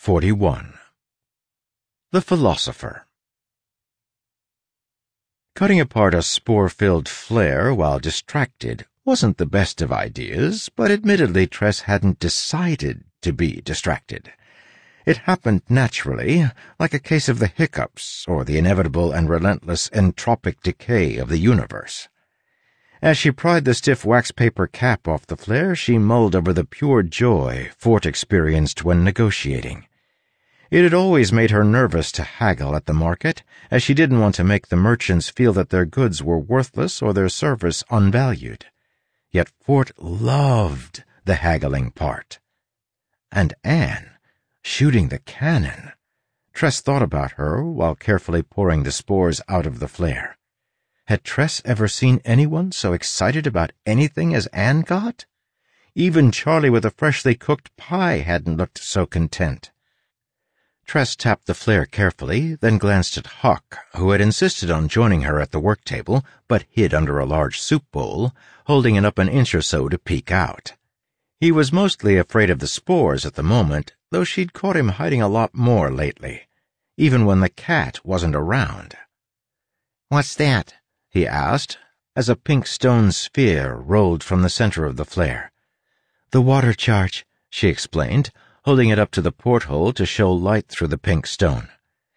41. The Philosopher. Cutting apart a spore-filled flare while distracted wasn't the best of ideas, but admittedly Tress hadn't decided to be distracted. It happened naturally, like a case of the hiccups or the inevitable and relentless entropic decay of the universe. As she pried the stiff wax paper cap off the flare, she mulled over the pure joy Fort experienced when negotiating. It had always made her nervous to haggle at the market, as she didn't want to make the merchants feel that their goods were worthless or their service unvalued. Yet Fort loved the haggling part. And Anne, shooting the cannon. Tress thought about her while carefully pouring the spores out of the flare. Had Tress ever seen anyone so excited about anything as Anne got? Even Charlie with a freshly cooked pie hadn't looked so content. Tress tapped the flare carefully, then glanced at Huck, who had insisted on joining her at the work table, but hid under a large soup bowl, holding it up an inch or so to peek out. He was mostly afraid of the spores at the moment, though she'd caught him hiding a lot more lately, even when the cat wasn't around. "What's that?" he asked, as a pink stone sphere rolled from the center of the flare. "The water charge," she explained, holding it up to the porthole to show light through the pink stone.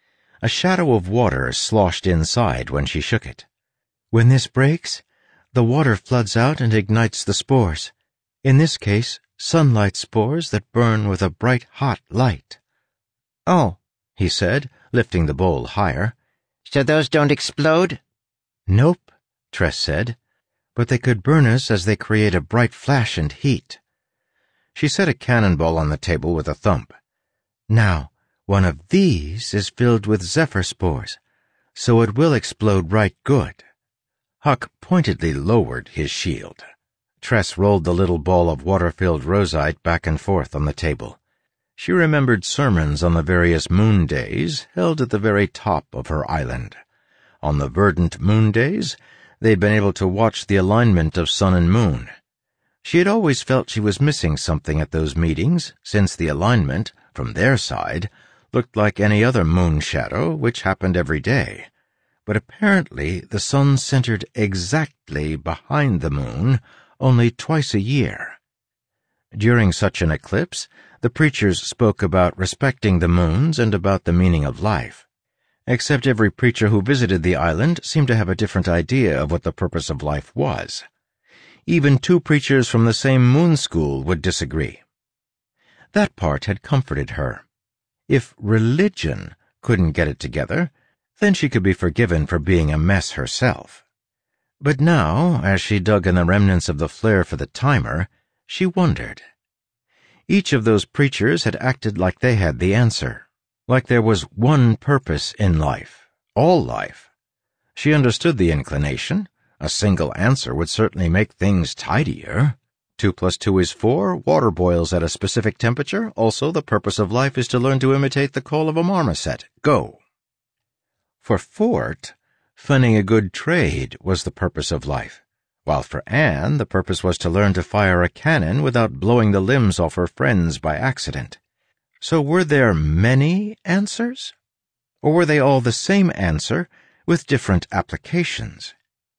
A shadow of water sloshed inside when she shook it. "When this breaks, the water floods out and ignites the spores. In this case, sunlight spores that burn with a bright, hot light." "Oh," he said, lifting the bowl higher. "So those don't explode?" "Nope," Tress said, "but they could burn us as they create a bright flash and heat." She set a cannonball on the table with a thump. "Now, one of these is filled with zephyr spores, so it will explode right good." Huck pointedly lowered his shield. Tress rolled the little ball of water-filled rosite back and forth on the table. She remembered sermons on the various moon days held at the very top of her island. On the verdant moon days, they'd been able to watch the alignment of sun and moon. She had always felt she was missing something at those meetings, since the alignment, from their side, looked like any other moon shadow, which happened every day. But apparently the sun centered exactly behind the moon only twice a year. During such an eclipse, the preachers spoke about respecting the moons and about the meaning of life. Except every preacher who visited the island seemed to have a different idea of what the purpose of life was. Even two preachers from the same moon school would disagree. That part had comforted her. If religion couldn't get it together, then she could be forgiven for being a mess herself. But now, as she dug in the remnants of the flare for the timer, she wondered. Each of those preachers had acted like they had the answer. Like there was one purpose in life, all life. She understood the inclination. A single answer would certainly make things tidier. 2 + 2 is 4, water boils at a specific temperature, also the purpose of life is to learn to imitate the call of a marmoset. Go. For Fort, funding a good trade was the purpose of life, while for Anne the purpose was to learn to fire a cannon without blowing the limbs off her friends by accident. So were there many answers? Or were they all the same answer with different applications?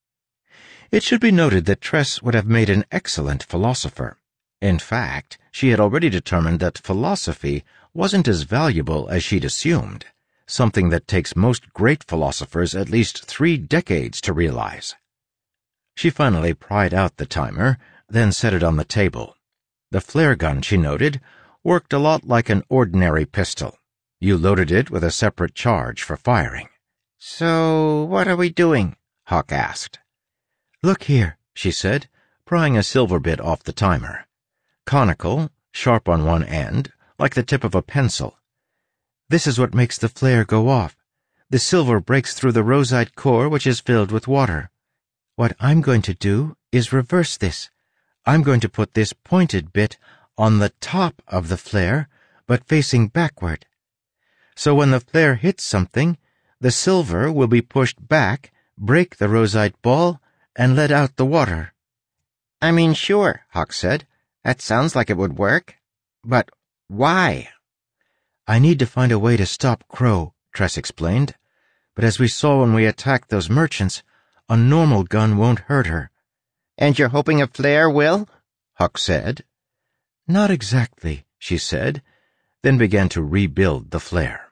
It should be noted that Tress would have made an excellent philosopher. In fact, she had already determined that philosophy wasn't as valuable as she'd assumed, something that takes most great philosophers at least 3 decades to realize. She finally pried out the timer, then set it on the table. The flare gun, she noted, worked a lot like an ordinary pistol. You loaded it with a separate charge for firing. "So, what are we doing?" Huck asked. "Look here," she said, prying a silver bit off the timer. Conical, sharp on one end, like the tip of a pencil. "This is what makes the flare go off. The silver breaks through the rosite core, which is filled with water. What I'm going to do is reverse this. I'm going to put this pointed bit on the top of the flare, but facing backward. So when the flare hits something, the silver will be pushed back, break the rosite ball, and let out the water." "I mean, sure," Huck said. "That sounds like it would work. But why?" "I need to find a way to stop Crow," Tress explained. "But as we saw when we attacked those merchants, a normal gun won't hurt her." "And you're hoping a flare will?" Huck said. "Not exactly," she said, then began to rebuild the flare.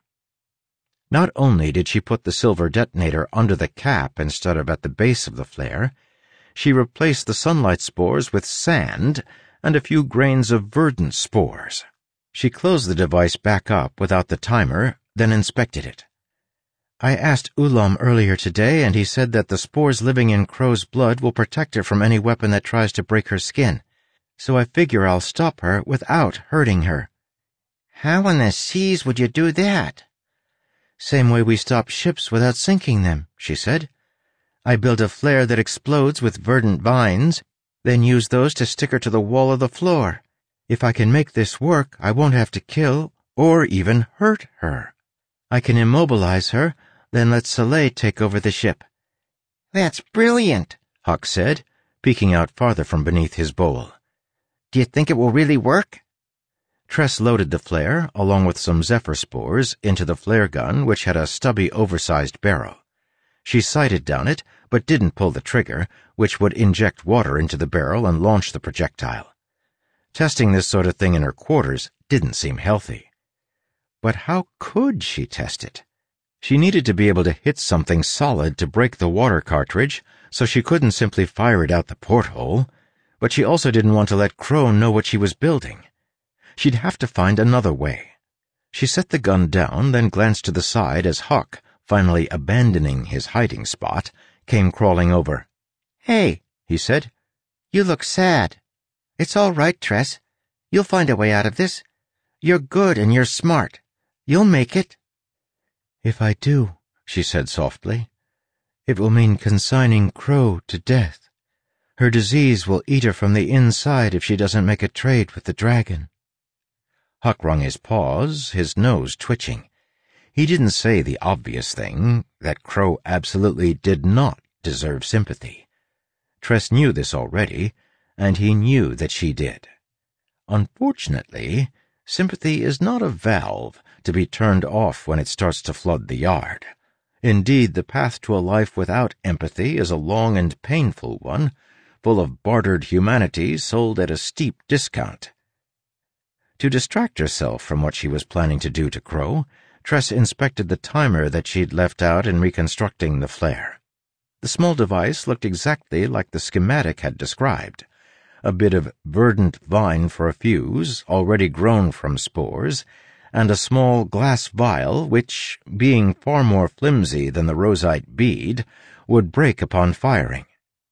Not only did she put the silver detonator under the cap instead of at the base of the flare, she replaced the sunlight spores with sand and a few grains of verdant spores. She closed the device back up without the timer, then inspected it. "I asked Ulam earlier today, and he said that the spores living in Crow's blood will protect her from any weapon that tries to break her skin. So I figure I'll stop her without hurting her." "How in the seas would you do that?" "Same way we stop ships without sinking them," she said. "I build a flare that explodes with verdant vines, then use those to stick her to the wall of the floor. If I can make this work, I won't have to kill or even hurt her. I can immobilize her, then let Soleil take over the ship." "That's brilliant," Huck said, peeking out farther from beneath his bowl. "Do you think it will really work?" Tress loaded the flare, along with some zephyr spores, into the flare gun, which had a stubby, oversized barrel. She sighted down it, but didn't pull the trigger, which would inject water into the barrel and launch the projectile. Testing this sort of thing in her quarters didn't seem healthy. But how could she test it? She needed to be able to hit something solid to break the water cartridge, so she couldn't simply fire it out the porthole, but she also didn't want to let Crow know what she was building. She'd have to find another way. She set the gun down, then glanced to the side as Huck, finally abandoning his hiding spot, came crawling over. "Hey," he said. "you look sad." "It's all right, Tress. You'll find a way out of this. You're good and you're smart. You'll make it." "If I do," she said softly, "it will mean consigning Crow to death. Her disease will eat her from the inside if she doesn't make a trade with the dragon." Huck wrung his paws, his nose twitching. He didn't say the obvious thing, that Crow absolutely did not deserve sympathy. Tress knew this already, and he knew that she did. Unfortunately, sympathy is not a valve to be turned off when it starts to flood the yard. Indeed, the path to a life without empathy is a long and painful one, full of bartered humanity sold at a steep discount. To distract herself from what she was planning to do to Crow, Tress inspected the timer that she'd left out in reconstructing the flare. The small device looked exactly like the schematic had described. A bit of verdant vine for a fuse, already grown from spores, and a small glass vial which, being far more flimsy than the roseite bead, would break upon firing.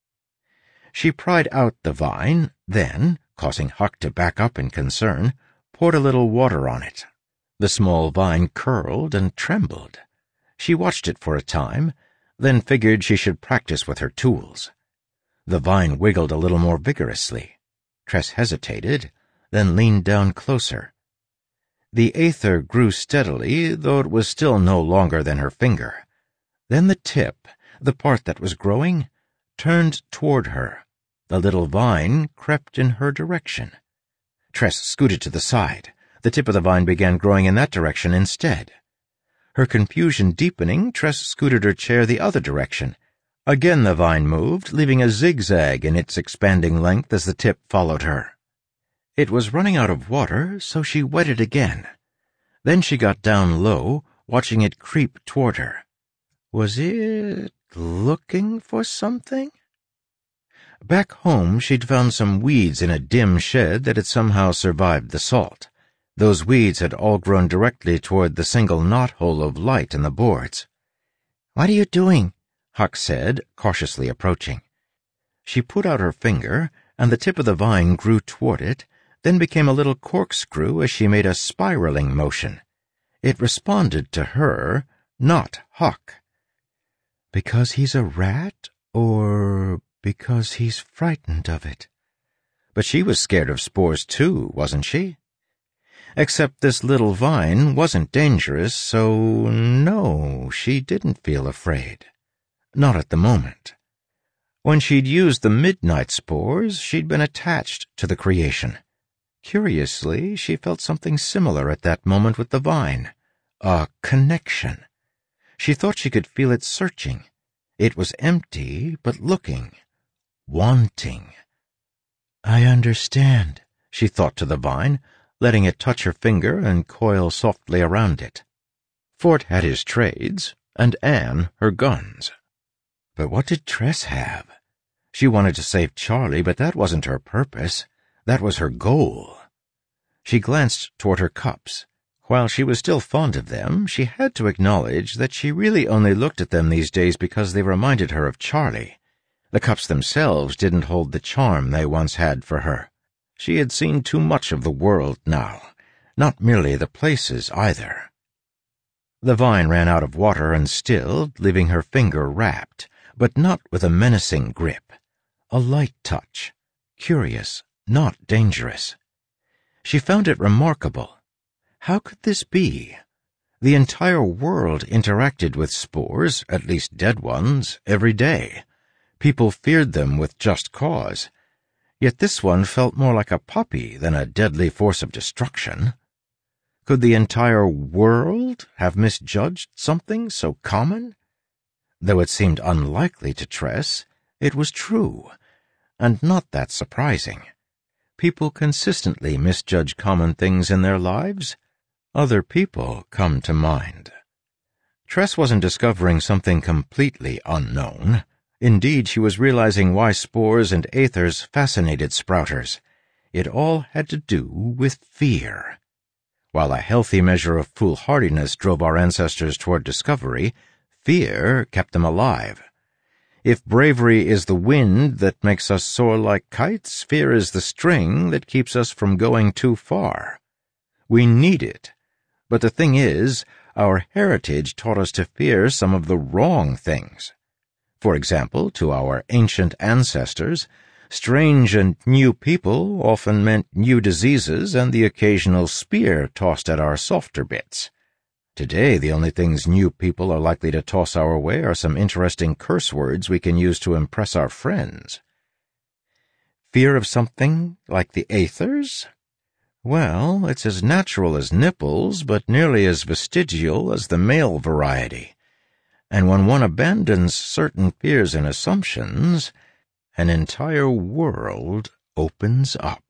She pried out the vine, then, causing Huck to back up in concern, poured a little water on it. The small vine curled and trembled. She watched it for a time, then figured she should practice with her tools. The vine wiggled a little more vigorously. Tress hesitated, then leaned down closer. The aether grew steadily, though it was still no longer than her finger. Then the tip, the part that was growing, turned toward her. The little vine crept in her direction. Tress scooted to the side. The tip of the vine began growing in that direction instead. Her confusion deepening, Tress scooted her chair the other direction. Again the vine moved, leaving a zigzag in its expanding length as the tip followed her. It was running out of water, so she wet it again. Then she got down low, watching it creep toward her. Was it looking for something? Back home, she'd found some weeds in a dim shed that had somehow survived the salt. Those weeds had all grown directly toward the single knothole of light in the boards. "What are you doing?" Huck said, cautiously approaching. She put out her finger, and the tip of the vine grew toward it, then became a little corkscrew as she made a spiraling motion. It responded to her, not Huck. Because he's a rat, or because he's frightened of it? But she was scared of spores too, wasn't she? Except this little vine wasn't dangerous, so no, she didn't feel afraid. Not at the moment. When she'd used the midnight spores, she'd been attached to the creation. Curiously, she felt something similar at that moment with the vine. A connection. She thought she could feel it searching. It was empty, but looking, wanting. "I understand," she thought to the vine, letting it touch her finger and coil softly around it. Fort had his trades, and Anne her guns. But what did Tress have? She wanted to save Charlie, but that wasn't her purpose. That was her goal. She glanced toward her cups. While she was still fond of them, she had to acknowledge that she really only looked at them these days because they reminded her of Charlie. The cups themselves didn't hold the charm they once had for her. She had seen too much of the world now, not merely the places either. The vine ran out of water and stilled, leaving her finger wrapped, but not with a menacing grip. A light touch, curious, not dangerous. She found it remarkable. How could this be? The entire world interacted with spores, at least dead ones, every day. People feared them with just cause. Yet this one felt more like a puppy than a deadly force of destruction. Could the entire world have misjudged something so common? Though it seemed unlikely to Tress, it was true, and not that surprising. People consistently misjudge common things in their lives. Other people come to mind. Tress wasn't discovering something completely unknown. Indeed, she was realizing why spores and aethers fascinated sprouters. It all had to do with fear. While a healthy measure of foolhardiness drove our ancestors toward discovery, fear kept them alive. If bravery is the wind that makes us soar like kites, fear is the string that keeps us from going too far. We need it. But the thing is, our heritage taught us to fear some of the wrong things. For example, to our ancient ancestors, strange and new people often meant new diseases and the occasional spear tossed at our softer bits. Today, the only things new people are likely to toss our way are some interesting curse words we can use to impress our friends. Fear of something like the aethers? Well, it's as natural as nipples, but nearly as vestigial as the male variety. And when one abandons certain fears and assumptions, an entire world opens up.